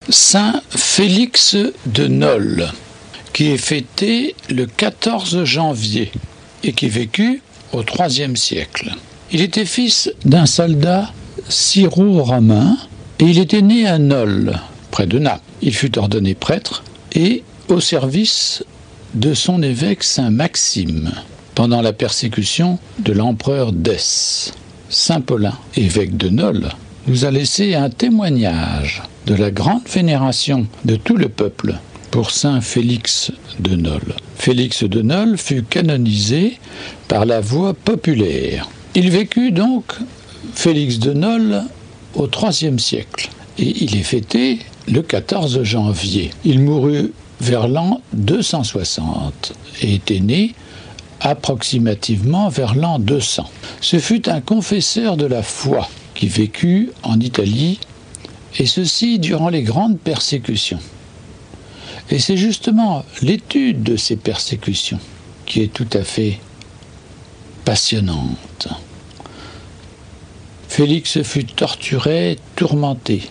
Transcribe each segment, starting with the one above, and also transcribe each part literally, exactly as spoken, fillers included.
Saint Félix de Nol, qui est fêté le quatorze janvier et qui vécut au troisième siècle. Il était fils d'un soldat syro-romain et il était né à Nol, près de Naples. Il fut ordonné prêtre et au service de son évêque Saint Maxime pendant la persécution de l'empereur Dèce. Saint Paulin, évêque de Nol, nous a laissé un témoignage de la grande vénération de tout le peuple pour Saint Félix de Nol. Félix de Nol fut canonisé par la voie populaire. Il vécut donc, Félix de Nol, au troisième siècle, et il est fêté le quatorze janvier. Il mourut vers l'an deux cent soixante et était né approximativement vers l'an deux cents. Ce fut un confesseur de la foi qui vécut en Italie, et ceci durant les grandes persécutions. Et c'est justement l'étude de ces persécutions qui est tout à fait passionnante. Félix fut torturé, tourmenté.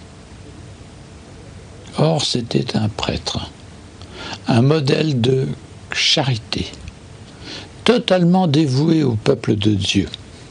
Or, c'était un prêtre, un modèle de charité, totalement dévoué au peuple de Dieu.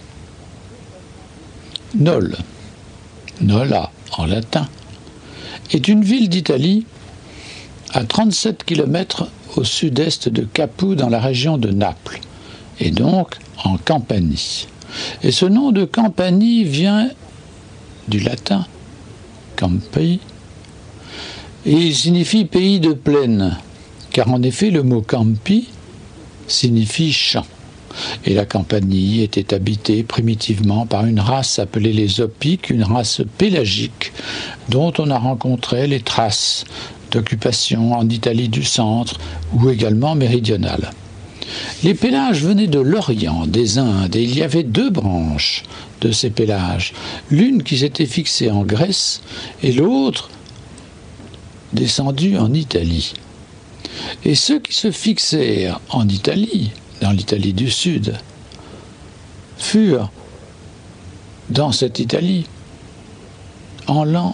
Nol, Nola en latin, est une ville d'Italie à trente-sept kilomètres au sud-est de Capoue dans la région de Naples, et donc en Campanie. Et ce nom de Campanie vient du latin campi, et il signifie pays de plaine, car en effet le mot campi signifie champ. Et la Campanie était habitée primitivement par une race appelée les Opiques, une race pélagique dont on a rencontré les traces d'occupation en Italie du centre ou également méridionale. Les Pélages venaient de l'Orient, des Indes, et il y avait deux branches de ces Pélages, l'une qui s'était fixée en Grèce et l'autre descendue en Italie. Et ceux qui se fixèrent en Italie, dans l'Italie du Sud, furent dans cette Italie en l'an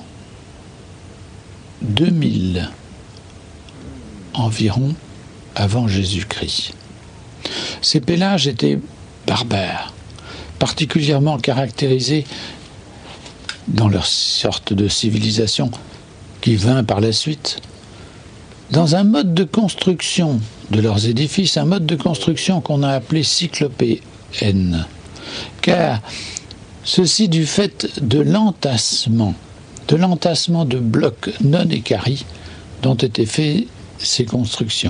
deux mille environ avant Jésus-Christ. Ces Pélages étaient barbares, particulièrement caractérisés dans leur sorte de civilisation qui vint par la suite, dans un mode de construction de leurs édifices, un mode de construction qu'on a appelé cyclopéenne, car ceci du fait de l'entassement, de l'entassement de blocs non équarris dont étaient faites ces constructions.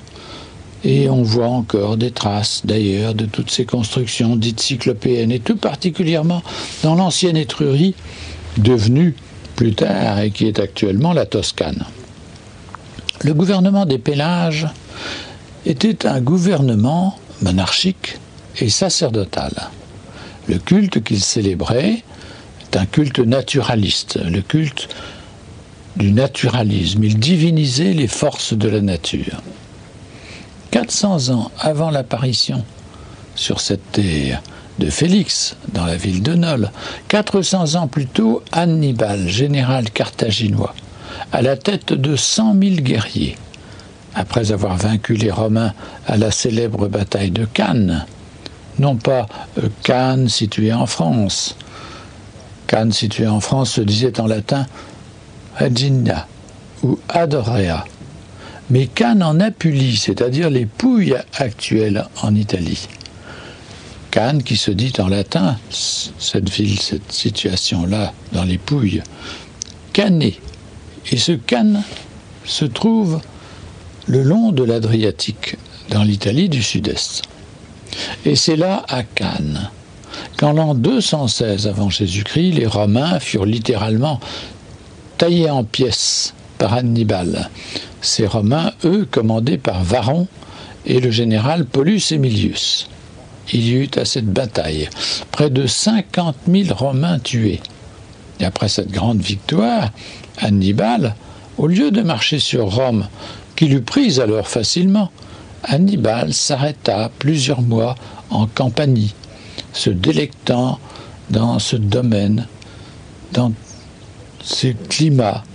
Et on voit encore des traces, d'ailleurs, de toutes ces constructions dites cyclopéennes, et tout particulièrement dans l'ancienne Étrurie, devenue plus tard et qui est actuellement la Toscane. Le gouvernement des Pélages était un gouvernement monarchique et sacerdotal. Le culte qu'ils célébraient est un culte naturaliste, le culte du naturalisme. Ils divinisaient les forces de la nature. quatre cents ans avant l'apparition sur cette terre de Félix, dans la ville de Nol, quatre cents ans plus tôt, Hannibal, général carthaginois, à la tête de cent mille guerriers, après avoir vaincu les Romains à la célèbre bataille de Cannes, non pas euh, Cannes située en France. Cannes située en France se disait en latin Aegina ou Adorea, mais Cannes en Apulie, c'est-à-dire les Pouilles actuelles en Italie. Cannes qui se dit en latin, cette ville, cette situation-là, dans les Pouilles, Cannet. Et ce Cannes se trouve le long de l'Adriatique, dans l'Italie du Sud-Est. Et c'est là, à Cannes, qu'en l'an deux cent seize avant Jésus-Christ, les Romains furent littéralement taillés en pièces par Hannibal. Ces Romains, eux, commandés par Varron et le général Paulus Aemilius. Il y eut à cette bataille près de cinquante mille Romains tués. Et après cette grande victoire, Hannibal, au lieu de marcher sur Rome, qu'il eût prise alors facilement, Hannibal s'arrêta plusieurs mois en Campanie, se délectant dans ce domaine, dans ce climat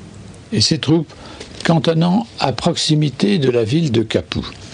et ses troupes cantonnant à proximité de la ville de Capoue.